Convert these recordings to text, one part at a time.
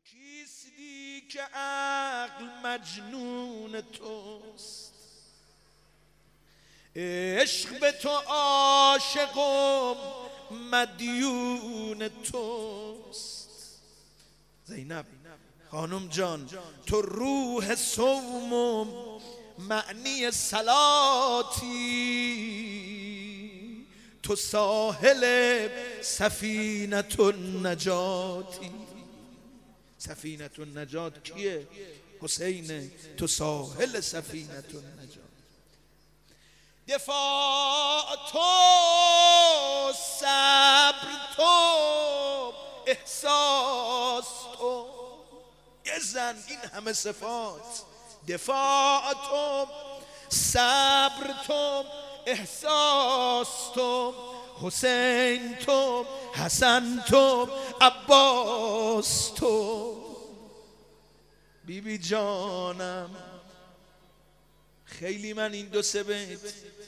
کیستی که عقل مجنون توست، عشق به تو عاشقم مدیون توست. زینب خانم جان تو روح صومم معنی صلاتی، تو ساحل سفینة النجاتی. سفینة النجات کیه؟ حسینه. تو ساحل سفینة النجات. دفاع تو، صبر تو، احساس تو. یه زن این همه صفات. دفاع تو، صبر تو، احساس تو، حسین تو، حسن تو، عباس تو. بیبی جانم خیلی من این دو سه بیت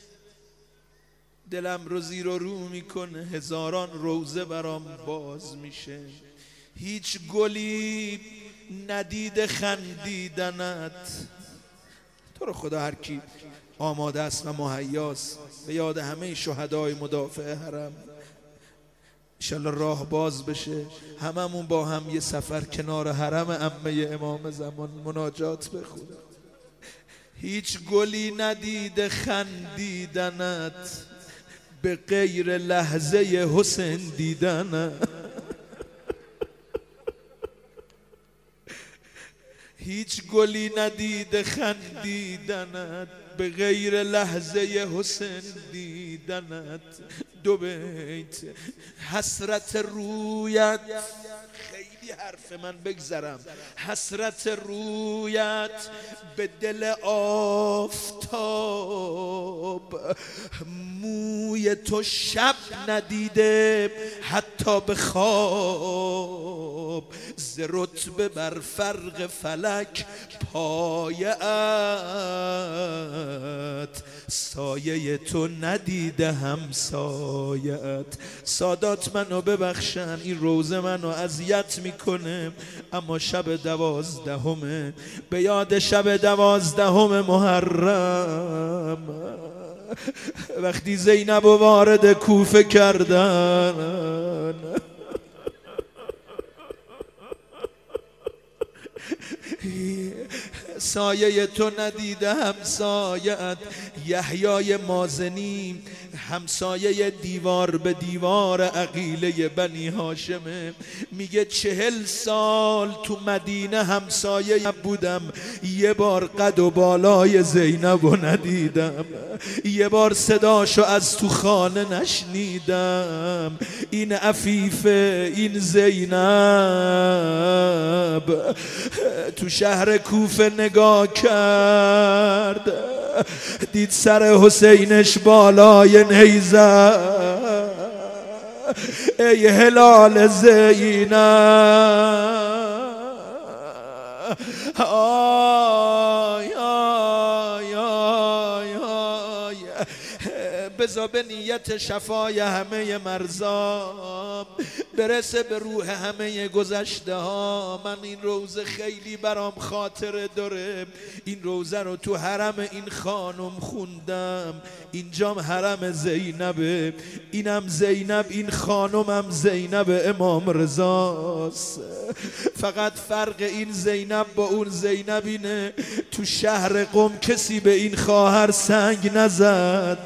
دلم رو زیر و رو میکنه، هزاران روزه برام باز میشه. هیچ گلی ندید خندیدنت. تو رو خدا هر کی آماده است و مهیاست به یاد همه شهدای مدافع حرم انشالله راه باز بشه، هممون با هم یه سفر کنار حرم عمه امام زمان مناجات بخونیم. هیچ گلی ندید خندیدنت به غیر لحظه حسین دیدنت. هیچ گلی ندید خندیدنت به غیر لحظه حسین دیدنت. دو بیت. حسرت رویت، خیلی حرف من بگذرم، حسرت رویت به دل آفتاب، موی تو شب ندیده حتی به خواب، ز رتبه بر فرق فلک پایه‌ات، سایه تو ندیده همسایه‌ات. سادات منو ببخشن، این روزه منو اذیت میکنه، اما شب 12 به یاد شب 12 محرم وقتی زینب و وارد کوفه کردن، سایه تو ندیده همسایت. یحیای مازنی همسایه دیوار به دیوار عقیله بنی هاشمه، میگه 40 سال تو مدینه همسایه بودم، یه بار قد و بالای زینبو ندیدم، یه بار صداشو از تو خانه نشنیدم. این عفیفه، این زینب تو شهر کوفه نگاه کرد، دید سر حسینش بالای نیزه. ای هلال زینب، آی آی آی آی، بذار به نیت شفای همه مرزا برسه به روح همه گذشته ها. من این روزه خیلی برام خاطره داره. این روزه رو تو حرم این خانم خوندم. اینجام حرم زینبه، اینم زینب، این خانمم زینب امام رضاست. فقط فرق این زینب با اون زینب اینه تو شهر قم کسی به این خواهر سنگ نزد،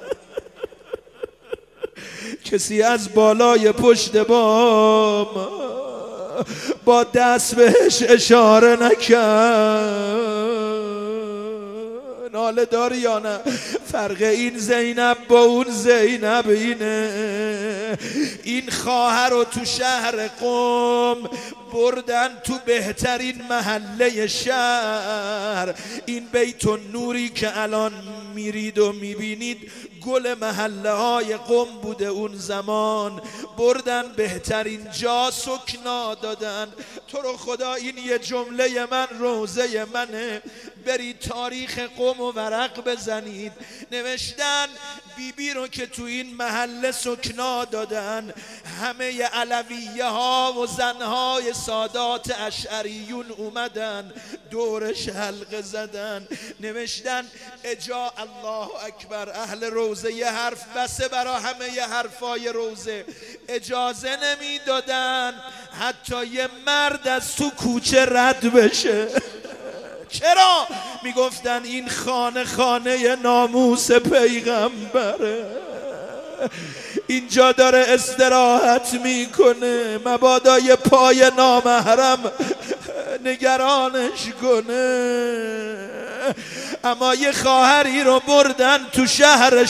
کسی از بالای پشت بام با دست بهش اشاره نکرد. ناله داری یا نه؟ فرق این زینب با اون زینب اینه، این خواهر رو تو شهر قم بردن تو بهترین محله شهر. این بیت النوری که الان میرید و میبینید گل محله های قم بوده اون زمان، بردن بهترین جا سکنا دادن. تو رو خدا این یه جمله من روزه منه، برید تاریخ قم و ورق بزنید. نوشتن بیبی رو که تو این محله سکنا دادن، همه علویه ها و زنهای سادات اشعریون اومدن دورش حلقه زدن. نوشتن اجا الله اکبر، اهل روزه یه حرف بسه برا همه یه حرفای روزه. اجازه نمیدادن حتی یه مرد از تو کوچه رد بشه. چرا؟ میگفتن این خانه خانه ناموس پیغمبره، اینجا داره استراحت میکنه، مبادا یه پای نامحرم نگرانش کنه. اما یه خواهری رو بردن تو شهر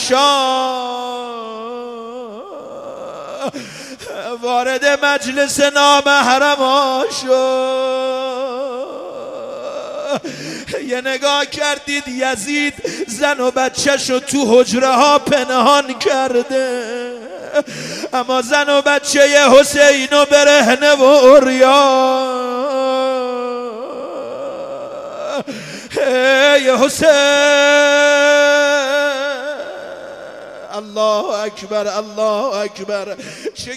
شاه، وارد مجلس نامحرم شد. یه نگاه کردید یزید زن و بچه‌شو تو حجره ها پنهان کرده، اما زن و بچه حسین و برهنه و عریان، ای حسین الله اکبر الله اکبر. چه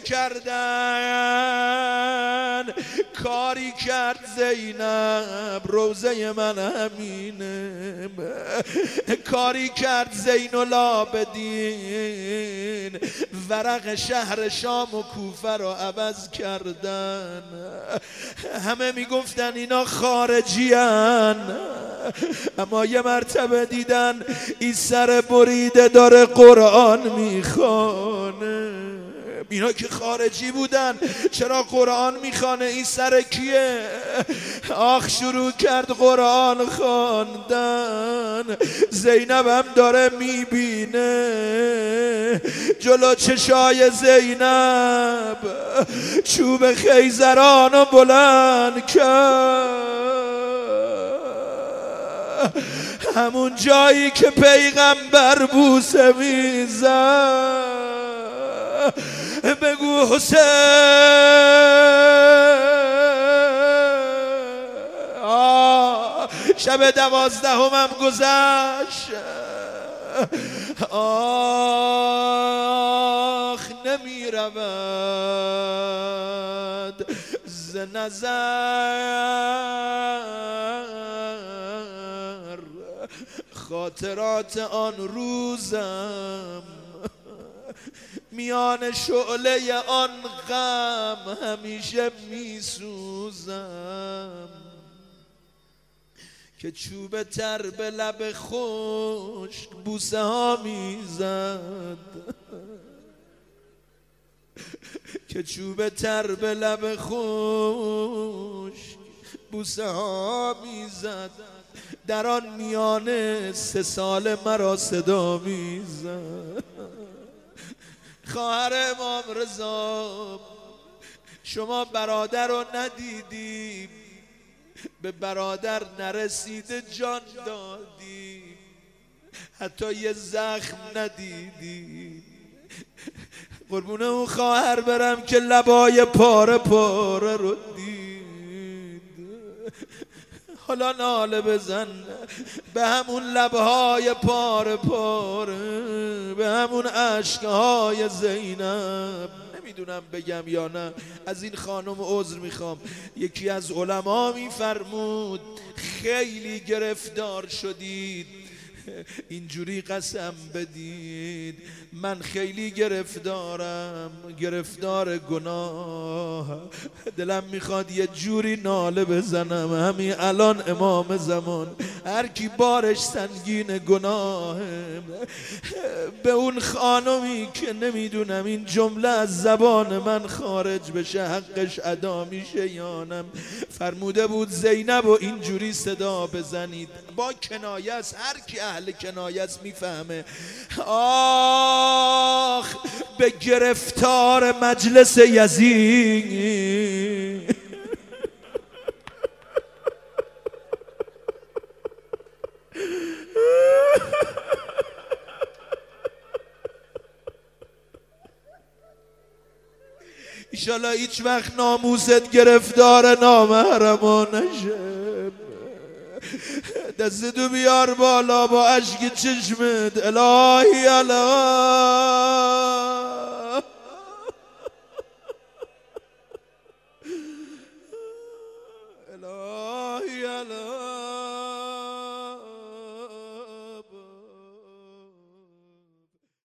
کردن؟ کاری کرد زینب، روزه من همینه، کاری کرد زین العابدین، ورق شهر شام و کوفه رو عوض کردن. همه میگفتن اینا خارجی هن، اما یه مرتبه دیدن این سر بریده داره قرآن میخوانه. اینا که خارجی بودن چرا قرآن میخوانه؟ این سر کیه؟ آخ شروع کرد قرآن خواندن. زینب هم داره میبینه، جلو چشای زینب چوب خیزرانو بلند کرد، همون جایی که پیغمبر بوسه میزد. بگو حسین شب 12 هم گذشت، آخ نمی رود ز نظر خاطرات آن روزم، میان شعله آن غم همیشه میسوزم، که چوب تر به لب خشک بوسه ها میزد، که چوب تر به لب خشک بوسه ها میزد. در آن میانه 3 سال مرا صدا میزد. خواهر امام رضا شما برادر رو ندیدی، به برادر نرسیده جان دادی، حتی یه زخم ندیدی. قربون اون خواهر برم که لبای پاره پاره رو دید. حالا ناله بزن به همون لبهای پاره پاره، به همون عشقهای زینب. نمیدونم بگم یا نه، از این خانم عذر میخوام. یکی از علما میفرمود خیلی گرفتار شدید، اینجوری قسم بدید من خیلی گرفتارم، گرفتار گناه، دلم میخواد یه جوری ناله بزنم همین الان امام زمان، هر کی بارش سنگین گناهه. به اون خانمی که نمیدونم این جمله از زبان من خارج بشه حقش ادا میشه یا نه، فرموده بود زینب و اینجوری صدا بزنید، با کنایه است، هر کی اهل کنایه است میفهمه. آخ به گرفتار مجلس یزید، ایشالا هیچ وقت ناموست گرفتار نامحرمان نشه. دستتو بیار بالا با اشک چشمت. الهی الله، الهی